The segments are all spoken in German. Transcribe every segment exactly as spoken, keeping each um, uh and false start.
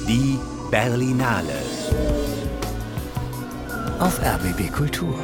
Die Berlinale auf R B B Kultur.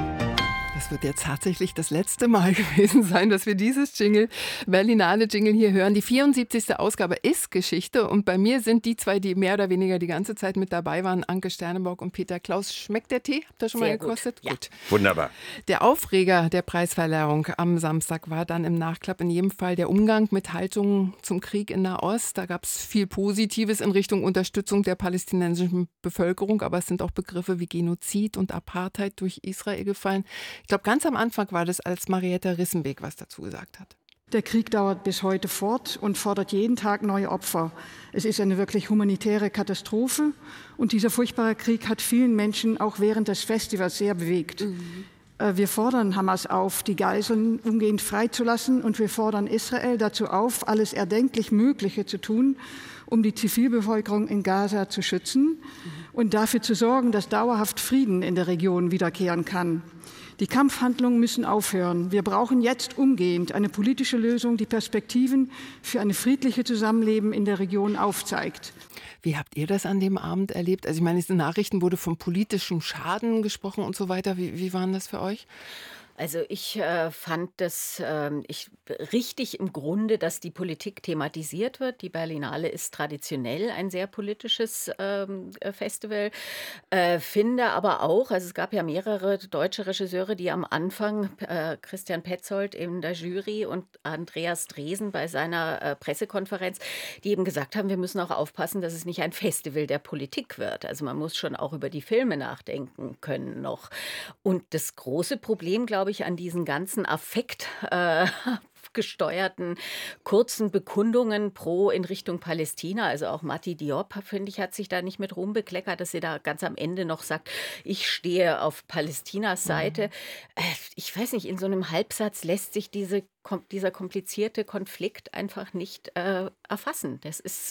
Das wird jetzt tatsächlich das letzte Mal gewesen sein, dass wir dieses Jingle, Berlinale-Jingle hier hören. Die vierundsiebzigste Ausgabe ist Geschichte und bei mir sind die zwei, die mehr oder weniger die ganze Zeit mit dabei waren, Anke Sternenborg und Peter Klaus. Schmeckt der Tee? Habt ihr schon Sehr mal gekostet? Gut. Ja. Gut. Wunderbar. Der Aufreger der Preisverleihung am Samstag war dann im Nachklapp in jedem Fall der Umgang mit Haltungen zum Krieg in Nahost. Da gab es viel Positives in Richtung Unterstützung der palästinensischen Bevölkerung, aber es sind auch Begriffe wie Genozid und Apartheid durch Israel gefallen. Ich glaube, ganz am Anfang war das, als Marietta Rissenbeek was dazu gesagt hat. Der Krieg dauert bis heute fort und fordert jeden Tag neue Opfer. Es ist eine wirklich humanitäre Katastrophe und dieser furchtbare Krieg hat vielen Menschen auch während des Festivals sehr bewegt. Mhm. Wir fordern Hamas auf, die Geiseln umgehend freizulassen und wir fordern Israel dazu auf, alles erdenklich Mögliche zu tun, um die Zivilbevölkerung in Gaza zu schützen und dafür zu sorgen, dass dauerhaft Frieden in der Region wiederkehren kann. Die Kampfhandlungen müssen aufhören. Wir brauchen jetzt umgehend eine politische Lösung, die Perspektiven für ein friedliches Zusammenleben in der Region aufzeigt. Wie habt ihr das an dem Abend erlebt? Also ich meine, in den Nachrichten wurde vom politischen Schaden gesprochen und so weiter. Wie, wie waren das für euch? Also ich äh, fand das äh, ich, richtig im Grunde, dass die Politik thematisiert wird. Die Berlinale ist traditionell ein sehr politisches ähm, Festival. Äh, finde aber auch, also es gab ja mehrere deutsche Regisseure, die am Anfang, äh, Christian Petzold in der Jury und Andreas Dresen bei seiner äh, Pressekonferenz, die eben gesagt haben, wir müssen auch aufpassen, dass es nicht ein Festival der Politik wird. Also man muss schon auch über die Filme nachdenken können noch. Und das große Problem, glaube ich, an diesen ganzen Affekt äh, gesteuerten kurzen Bekundungen pro in Richtung Palästina. Also auch Mati Diop, finde ich, hat sich da nicht mit Ruhm bekleckert, dass sie da ganz am Ende noch sagt, ich stehe auf Palästinas Seite. Mhm. Äh, ich weiß nicht, in so einem Halbsatz lässt sich diese, kom- dieser komplizierte Konflikt einfach nicht äh, erfassen. Das ist,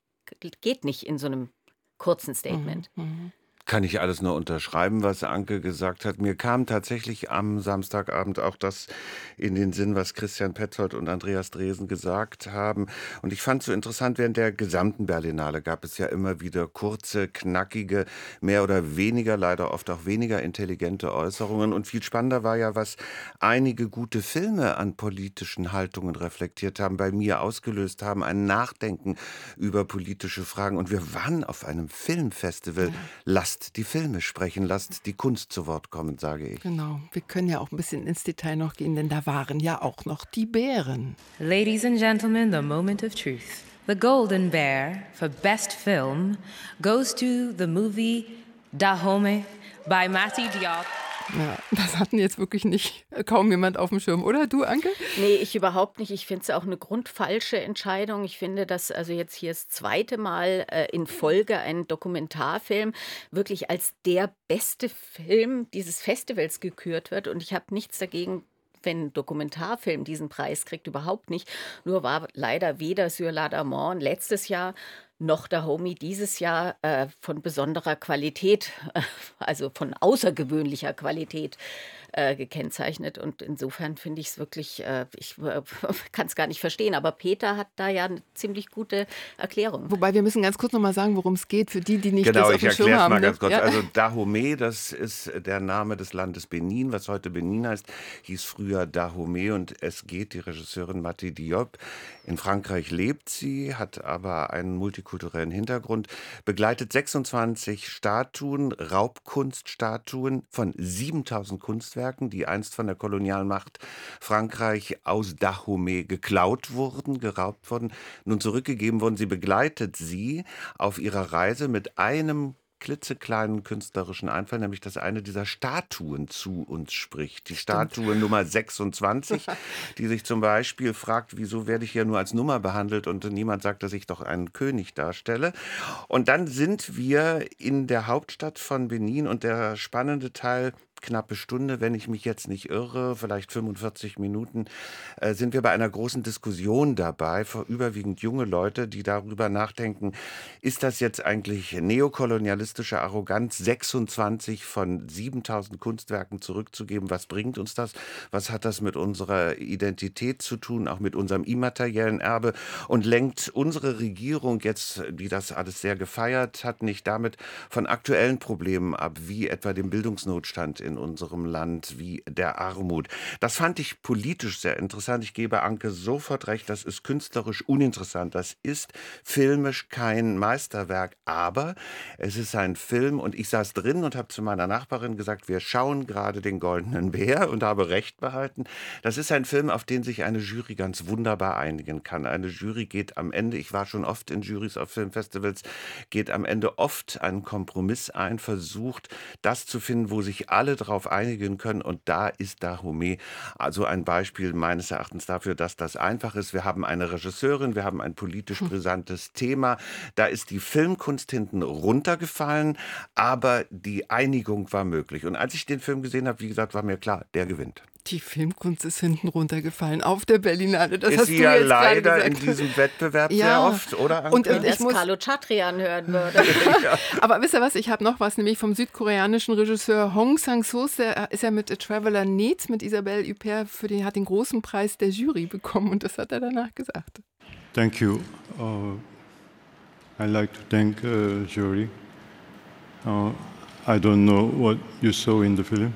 geht nicht in so einem kurzen Statement. Mhm. Mhm. Kann ich alles nur unterschreiben, was Anke gesagt hat. Mir kam tatsächlich am Samstagabend auch das in den Sinn, was Christian Petzold und Andreas Dresen gesagt haben. Und ich fand es so interessant, während der gesamten Berlinale gab es ja immer wieder kurze, knackige, mehr oder weniger, leider oft auch weniger intelligente Äußerungen. Und viel spannender war ja, was einige gute Filme an politischen Haltungen reflektiert haben, bei mir ausgelöst haben, ein Nachdenken über politische Fragen. Und wir waren auf einem Filmfestival. Lasst die Filme sprechen, lasst die Kunst zu Wort kommen, sage ich. Genau, wir können ja auch ein bisschen ins Detail noch gehen, denn da waren ja auch noch die Bären. Ladies and gentlemen, the moment of truth. The Golden Bear for Best Film goes to the movie Dahomey by Mati Diop. Ja, das hatten jetzt wirklich nicht kaum jemand auf dem Schirm, oder du, Anke? Nee, ich überhaupt nicht. Ich finde es auch eine grundfalsche Entscheidung. Ich finde, dass also jetzt hier das zweite Mal äh, in Folge ein Dokumentarfilm wirklich als der beste Film dieses Festivals gekürt wird. Und ich habe nichts dagegen, wenn ein Dokumentarfilm diesen Preis kriegt, überhaupt nicht. Nur war leider weder Sur l'Adamant letztes Jahr noch Dahomey dieses Jahr äh, von besonderer Qualität, äh, also von außergewöhnlicher Qualität äh, gekennzeichnet. Und insofern finde ich es wirklich, äh, ich äh, kann es gar nicht verstehen, aber Peter hat da ja eine ziemlich gute Erklärung. Wobei wir müssen ganz kurz noch mal sagen, worum es geht, für die, die nicht genau, das auf dem Schirm haben. Genau, ich erkläre es mal ne? ganz kurz. Ja. Also Dahomey, das ist der Name des Landes Benin, was heute Benin heißt, hieß früher Dahomey und es geht die Regisseurin Mati Diop. In Frankreich lebt sie, hat aber einen multikulturellen Hintergrund, begleitet sechsundzwanzig Statuen, Raubkunststatuen von siebentausend Kunstwerken, die einst von der Kolonialmacht Frankreich aus Dahomey geklaut wurden, geraubt wurden, nun zurückgegeben wurden. Sie begleitet sie auf ihrer Reise mit einem klitzekleinen künstlerischen Einfall, nämlich dass eine dieser Statuen zu uns spricht. Die Statue Nummer sechsundzwanzig, die sich zum Beispiel fragt, wieso werde ich hier nur als Nummer behandelt und niemand sagt, dass ich doch einen König darstelle. Und dann sind wir in der Hauptstadt von Benin und der spannende Teil, knappe Stunde, wenn ich mich jetzt nicht irre, vielleicht fünfundvierzig Minuten, äh, sind wir bei einer großen Diskussion dabei, für überwiegend junge Leute, die darüber nachdenken, ist das jetzt eigentlich neokolonialistische Arroganz, sechsundzwanzig von siebentausend Kunstwerken zurückzugeben? Was bringt uns das? Was hat das mit unserer Identität zu tun, auch mit unserem immateriellen Erbe? Und lenkt unsere Regierung jetzt, die das alles sehr gefeiert hat, nicht damit von aktuellen Problemen ab, wie etwa dem Bildungsnotstand in unserem Land, wie der Armut? Das fand ich politisch sehr interessant. Ich gebe Anke sofort recht, das ist künstlerisch uninteressant. Das ist filmisch kein Meisterwerk, aber es ist ein Film und ich saß drin und habe zu meiner Nachbarin gesagt, wir schauen gerade den Goldenen Bär und habe recht behalten. Das ist ein Film, auf den sich eine Jury ganz wunderbar einigen kann. Eine Jury geht am Ende, ich war schon oft in Jurys auf Filmfestivals, geht am Ende oft einen Kompromiss ein, versucht das zu finden, wo sich alle darauf einigen können und da ist Dahomey also ein Beispiel meines Erachtens dafür, dass das einfach ist. Wir haben eine Regisseurin, wir haben ein politisch brisantes Thema, da ist die Filmkunst hinten runtergefallen, aber die Einigung war möglich. Und als ich den Film gesehen habe, wie gesagt, war mir klar, der gewinnt. Die Filmkunst ist hinten runtergefallen auf der Berlinale. Das ist hast sie du ja jetzt gerade leider gesagt. in diesem Wettbewerb Ja. sehr oft, oder? Anke? Und, Wenn und das ich muss, Carlo Chatrian hören würde. aber wisst ihr was, ich habe noch was, nämlich vom südkoreanischen Regisseur Hong Sang-soo, der ist ja mit A Traveler Needs, mit Isabelle Huppert, für den hat den großen Preis der Jury bekommen und das hat er danach gesagt. Thank you. Uh, I'd like to thank uh, jury. Uh, I don't know what you saw in the film.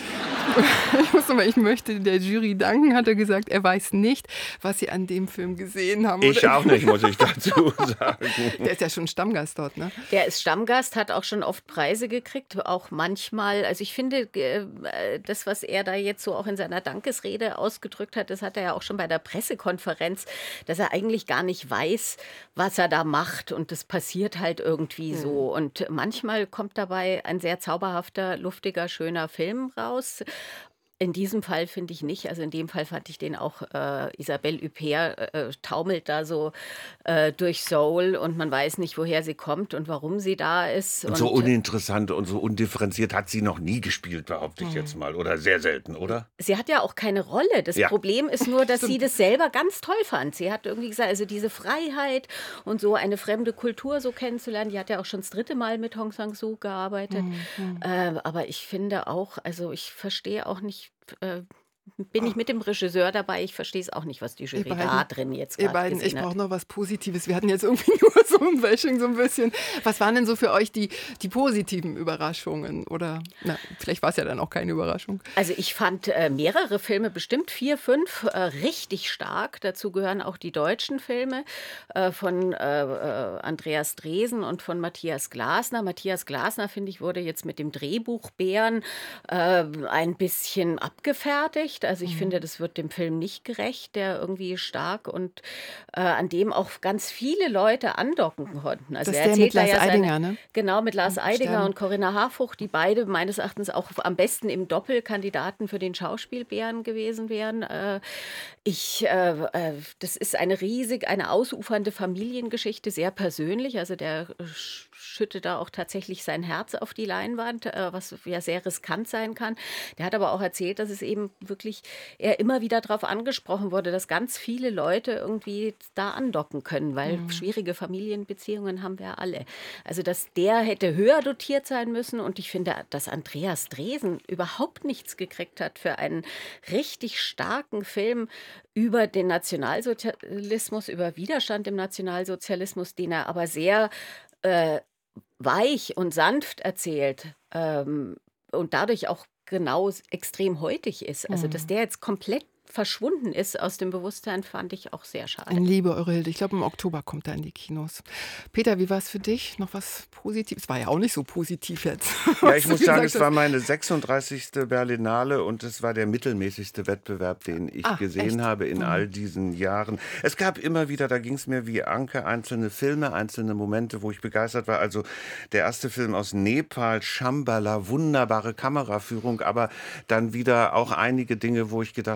Ich muss nochmal, ich möchte der Jury danken, hat er gesagt. Er weiß nicht, was sie an dem Film gesehen haben. Ich Oder- auch nicht, muss ich dazu sagen. Der ist ja schon Stammgast dort, ne? Der ist Stammgast, hat auch schon oft Preise gekriegt, auch manchmal. Also ich finde, äh, das, was er da jetzt so auch in seiner Dankesrede ausgedrückt hat, das hat er ja auch schon bei der Pressekonferenz, dass er eigentlich gar nicht weiß, was er da macht. Und das passiert halt irgendwie Mhm. so. Und manchmal kommt dabei ein sehr zauberhafter, luftiger, schöner Film raus. In diesem Fall finde ich nicht. Also in dem Fall fand ich den auch, äh, Isabelle Huppert äh, taumelt da so äh, durch Seoul und man weiß nicht, woher sie kommt und warum sie da ist. Und so uninteressant und so undifferenziert hat sie noch nie gespielt, behaupte ich jetzt mal. Oder sehr selten, oder? Sie hat ja auch keine Rolle. Das Ja. Problem ist nur, dass sie das selber ganz toll fand. Sie hat irgendwie gesagt, also diese Freiheit und so eine fremde Kultur so kennenzulernen. Die hat ja auch schon das dritte Mal mit Hong Sang-soo gearbeitet. Äh, aber ich finde auch, also ich verstehe auch nicht, äh, bin ich mit dem Regisseur dabei. Ich verstehe es auch nicht, was die Jury Ihr beiden- da drin jetzt Ihr gerade beiden, ich gesehen brauche hat. noch was Positives. Wir hatten jetzt irgendwie nur so ein Bashing, so ein bisschen. Was waren denn so für euch die, die positiven Überraschungen? Oder, na, vielleicht war es ja dann auch keine Überraschung. Also ich fand äh, mehrere Filme, bestimmt vier, fünf, äh, richtig stark. Dazu gehören auch die deutschen Filme äh, von äh, äh, Andreas Dresen und von Matthias Glasner. Matthias Glasner, finde ich, wurde jetzt mit dem Drehbuch Bären äh, ein bisschen abgefertigt. Also ich finde, das wird dem Film nicht gerecht, der irgendwie stark und äh, an dem auch ganz viele Leute andocken konnten. Also Das ist er der mit erzählt da Lars ja seine- Eidinger, ne? Genau, mit Lars Am Eidinger Sterben. und Corinna Harfuch, die beide meines Erachtens auch am besten im Doppel Kandidaten für den Schauspielbären gewesen wären. Äh, ich, äh, äh, das ist eine riesig, eine ausufernde Familiengeschichte, sehr persönlich. Also der sch- schüttet da auch tatsächlich sein Herz auf die Leinwand, äh, was ja sehr riskant sein kann. Der hat aber auch erzählt, dass es eben wirklich, er immer wieder darauf angesprochen wurde, dass ganz viele Leute irgendwie da andocken können, weil schwierige Familienbeziehungen haben wir alle. Also dass der hätte höher dotiert sein müssen und ich finde, dass Andreas Dresen überhaupt nichts gekriegt hat für einen richtig starken Film über den Nationalsozialismus, über Widerstand im Nationalsozialismus, den er aber sehr äh, weich und sanft erzählt ähm, und dadurch auch genau extrem heutig ist. Also dass der jetzt komplett verschwunden ist aus dem Bewusstsein, fand ich auch sehr schade. Ein Liebe, eure Hilde. Ich glaube, im Oktober kommt er in die Kinos. Peter, wie war es für dich? Noch was Positives? War ja auch nicht so positiv jetzt. Ja, was ich du muss sagen, gesagt es war hast. meine sechsunddreißigste Berlinale und es war der mittelmäßigste Wettbewerb, den ich Ah, gesehen echt? habe in Mhm. all diesen Jahren. Es gab immer wieder, da ging es mir wie Anke, einzelne Filme, einzelne Momente, wo ich begeistert war. Also der erste Film aus Nepal, Shambhala, wunderbare Kameraführung, aber dann wieder auch einige Dinge, wo ich gedacht habe, hm,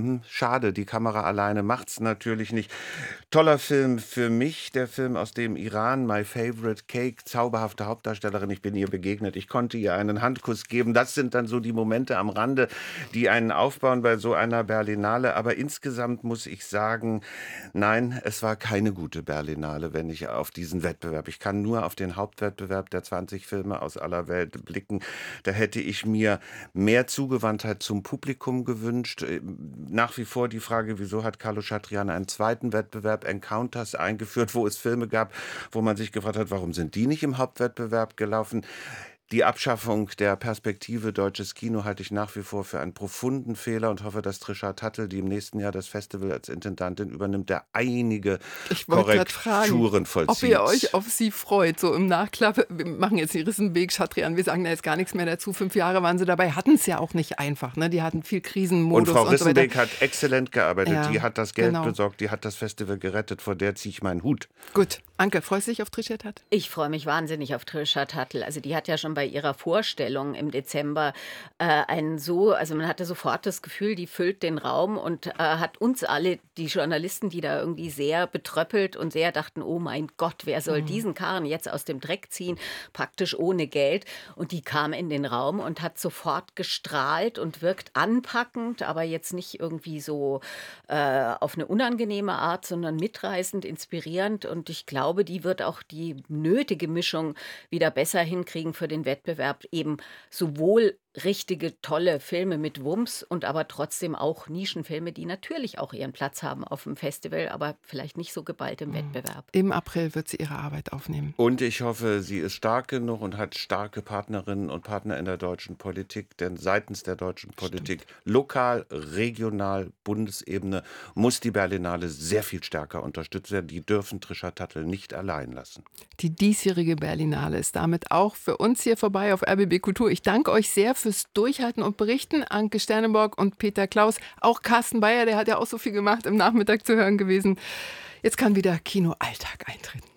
hm, schade, die Kamera alleine macht's natürlich nicht. Toller Film für mich, der Film aus dem Iran, My Favorite Cake, zauberhafte Hauptdarstellerin, ich bin ihr begegnet, ich konnte ihr einen Handkuss geben. Das sind dann so die Momente am Rande, die einen aufbauen bei so einer Berlinale. Aber insgesamt muss ich sagen, nein, es war keine gute Berlinale, wenn ich auf diesen Wettbewerb, ich kann nur auf den Hauptwettbewerb der zwanzig Filme aus aller Welt blicken. Da hätte ich mir mehr Zugewandtheit zum Publikum gewünscht. Nach wie vor die Frage, wieso hat Carlo Chatrian einen zweiten Wettbewerb, Encounters, eingeführt, wo es Filme gab, wo man sich gefragt hat, warum sind die nicht im Hauptwettbewerb gelaufen? Die Abschaffung der Perspektive Deutsches Kino halte ich nach wie vor für einen profunden Fehler und hoffe, dass Trisha Tuttle, die im nächsten Jahr das Festival als Intendantin übernimmt, der einige Ich wollte gerade Korrekturen fragen, vollzieht. ob ihr euch auf sie freut. So im Nachklapp, wir machen jetzt den Rissenweg, Chatrian, wir sagen da jetzt gar nichts mehr dazu. Fünf Jahre waren sie dabei, hatten es ja auch nicht einfach. Ne? Die hatten viel Und Krisenmodus Frau und so weiter. Rissenbeck hat exzellent gearbeitet. Ja, die hat das Geld genau. besorgt, die hat das Festival gerettet. Vor der ziehe ich meinen Hut. Gut, Anke, freust du dich auf Trisha Tuttle? Ich freue mich wahnsinnig auf Trisha Tuttle. Also die hat ja schon bei ihrer Vorstellung im Dezember äh, einen so, also man hatte sofort das Gefühl, die füllt den Raum und äh, hat uns alle, die Journalisten, die da irgendwie sehr betröppelt und sehr dachten, oh mein Gott, wer soll diesen Karren jetzt aus dem Dreck ziehen, praktisch ohne Geld. Und die kam in den Raum und hat sofort gestrahlt und wirkt anpackend, aber jetzt nicht irgendwie so äh, auf eine unangenehme Art, sondern mitreißend, inspirierend. Und ich glaube, die wird auch die nötige Mischung wieder besser hinkriegen für den Wettbewerb, eben sowohl richtige, tolle Filme mit Wumms und aber trotzdem auch Nischenfilme, die natürlich auch ihren Platz haben auf dem Festival, aber vielleicht nicht so geballt im Wettbewerb. Im April wird sie ihre Arbeit aufnehmen. Und ich hoffe, sie ist stark genug und hat starke Partnerinnen und Partner in der deutschen Politik, denn seitens der deutschen Politik, lokal, regional, Bundesebene, muss die Berlinale sehr viel stärker unterstützt werden. Die dürfen Trisha Tuttle nicht allein lassen. Die diesjährige Berlinale ist damit auch für uns hier vorbei auf R B B Kultur. Ich danke euch sehr fürs Durchhalten und Berichten. Anke Sternenborg und Peter Klaus. Auch Carsten Bayer, der hat ja auch so viel gemacht, im Nachmittag zu hören gewesen. Jetzt kann wieder Kinoalltag eintreten.